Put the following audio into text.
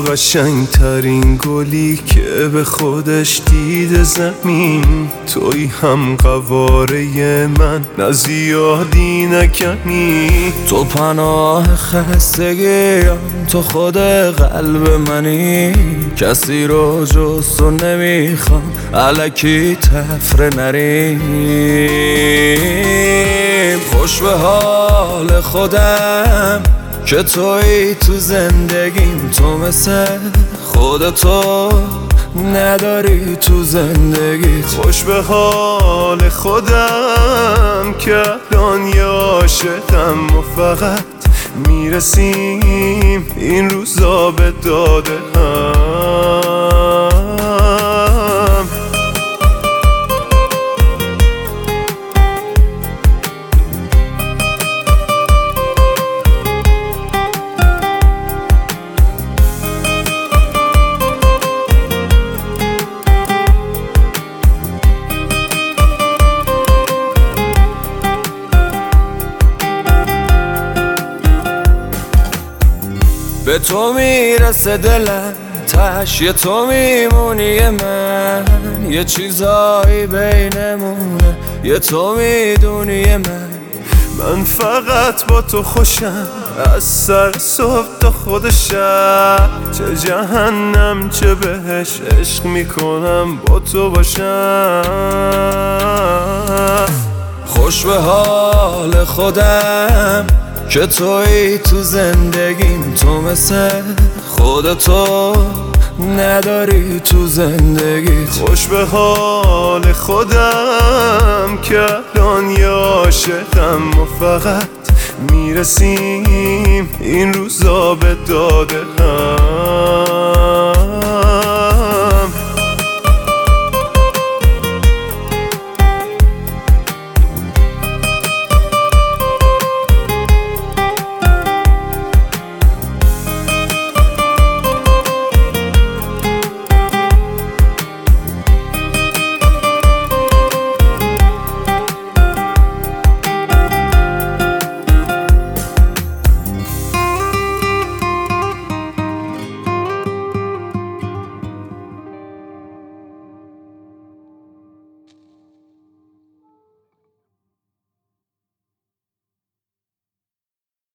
قشنگترین گلی که به خودش دیده زمین، توی هم قواره من، نه زیادی نه کمی. تو پناه خستگیم، تو خود قلب منی، کسی رو جز تو نمیخوام، الکی تفره نریم. خوش به حال خودم که توی تو زندگیم، تو مثل خودتو نداری تو زندگیت. خوش به حال خودم که الان یه عاشقم و فقط میرسیم این روزا به داده هم. به تو میرسه دلم، تش یه تو میمونی من، یه چیزایی بینمونه، یه تو میدونی من فقط با تو خوشم، از سر صبح تا خود شب، چه جهنم چه بهش عشق میکنم با تو باشم. خوش به حال خودم که توی تو زندگیم، تو مثل خودتو نداری تو زندگیت. خوش به حال خودم که الان یه عاشقم و فقط میرسیم این روزا به داده هم.